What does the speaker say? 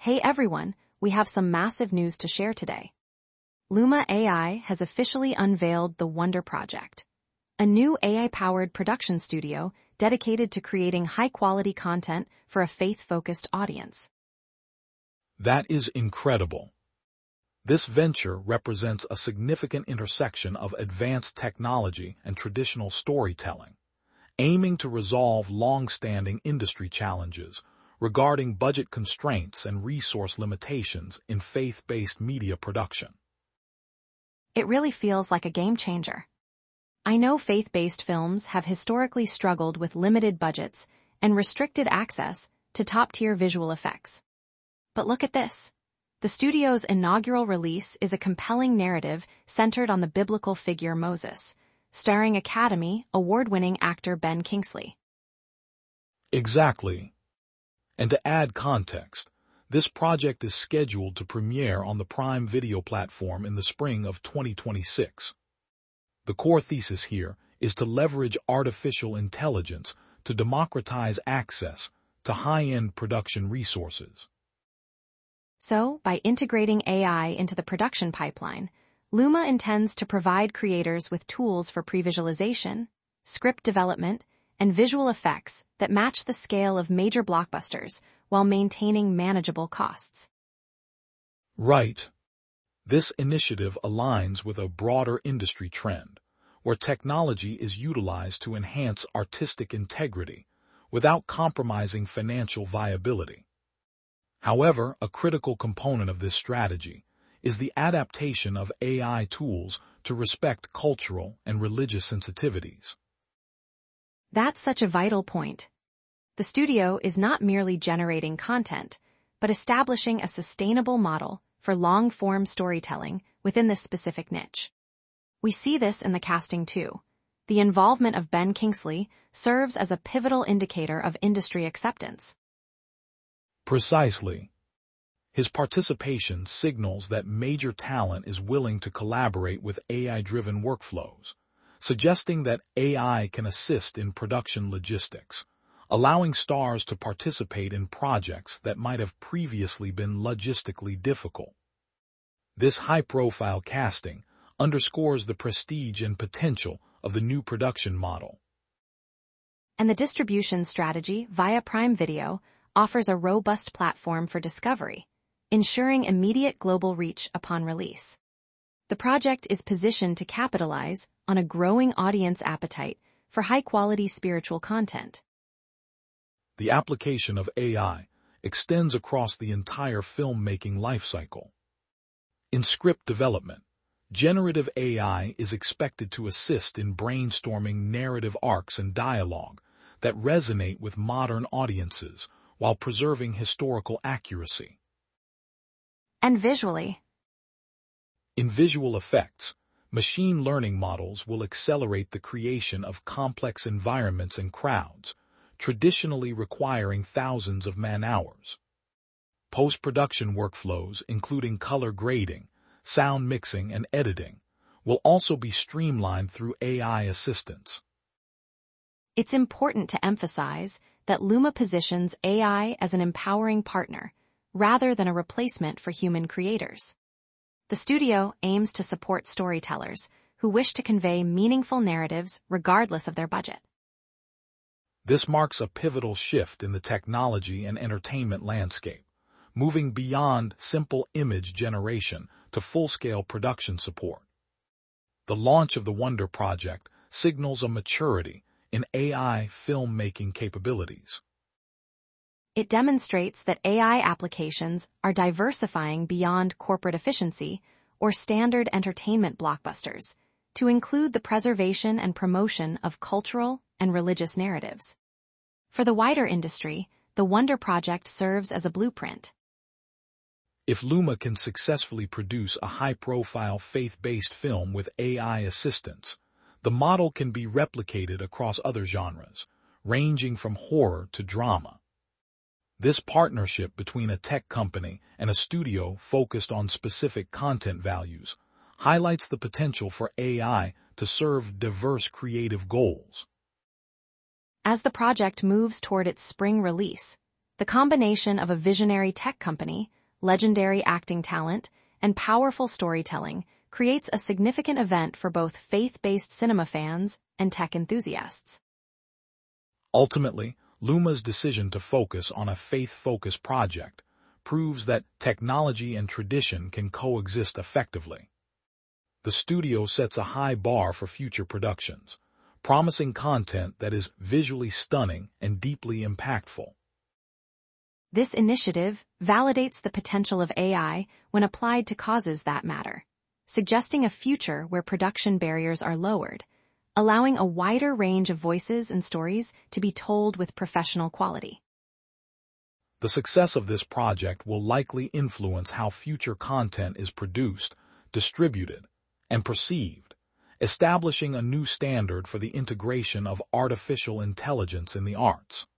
Hey everyone, we have some massive news to share today. Luma AI has officially unveiled the Wonder Project, a new AI-powered production studio dedicated to creating high-quality content for a faith-focused audience. That is incredible. This venture represents a significant intersection of advanced technology and traditional storytelling, aiming to resolve long-standing industry challenges regarding budget constraints and resource limitations in faith-based media production. It really feels like a game changer. I know faith-based films have historically struggled with limited budgets and restricted access to top-tier visual effects. But look at this. The studio's inaugural release is a compelling narrative centered on the biblical figure Moses, starring Academy Award-winning actor Ben Kingsley. Exactly. And to add context, this project is scheduled to premiere on the Prime Video platform in the spring of 2026. The core thesis here is to leverage artificial intelligence to democratize access to high-end production resources. So, by integrating AI into the production pipeline, Luma intends to provide creators with tools for pre-visualization, script development, and visual effects that match the scale of major blockbusters while maintaining manageable costs. Right. This initiative aligns with a broader industry trend, where technology is utilized to enhance artistic integrity without compromising financial viability. However, a critical component of this strategy is the adaptation of AI tools to respect cultural and religious sensitivities. That's such a vital point. The studio is not merely generating content, but establishing a sustainable model for long-form storytelling within this specific niche. We see this in the casting too. The involvement of Ben Kingsley serves as a pivotal indicator of industry acceptance. Precisely. His participation signals that major talent is willing to collaborate with AI-driven workflows, suggesting that AI can assist in production logistics, allowing stars to participate in projects that might have previously been logistically difficult. This high-profile casting underscores the prestige and potential of the new production model. And the distribution strategy via Prime Video offers a robust platform for discovery, ensuring immediate global reach upon release. The project is positioned to capitalize on a growing audience appetite for high-quality spiritual content. The application of AI extends across the entire filmmaking lifecycle. In script development, generative AI is expected to assist in brainstorming narrative arcs and dialogue that resonate with modern audiences while preserving historical accuracy. And visually, in visual effects, machine learning models will accelerate the creation of complex environments and crowds, traditionally requiring thousands of man-hours. Post-production workflows, including color grading, sound mixing, and editing, will also be streamlined through AI assistance. It's important to emphasize that Luma positions AI as an empowering partner rather than a replacement for human creators. The studio aims to support storytellers who wish to convey meaningful narratives regardless of their budget. This marks a pivotal shift in the technology and entertainment landscape, moving beyond simple image generation to full-scale production support. The launch of the Wonder Project signals a maturity in AI filmmaking capabilities. It demonstrates that AI applications are diversifying beyond corporate efficiency or standard entertainment blockbusters to include the preservation and promotion of cultural and religious narratives. For the wider industry, the Wonder Project serves as a blueprint. If Luma can successfully produce a high-profile faith-based film with AI assistance, the model can be replicated across other genres, ranging from horror to drama. This partnership between a tech company and a studio focused on specific content values highlights the potential for AI to serve diverse creative goals. As the project moves toward its spring release, The combination of a visionary tech company, legendary acting talent, and powerful storytelling creates a significant event for both faith-based cinema fans and tech enthusiasts. Ultimately, Luma's decision to focus on a faith-focused project proves that technology and tradition can coexist effectively. The studio sets a high bar for future productions, promising content that is visually stunning and deeply impactful. This initiative validates the potential of AI when applied to causes that matter, suggesting a future where production barriers are lowered, allowing a wider range of voices and stories to be told with professional quality. The success of this project will likely influence how future content is produced, distributed, and perceived, establishing a new standard for the integration of artificial intelligence in the arts.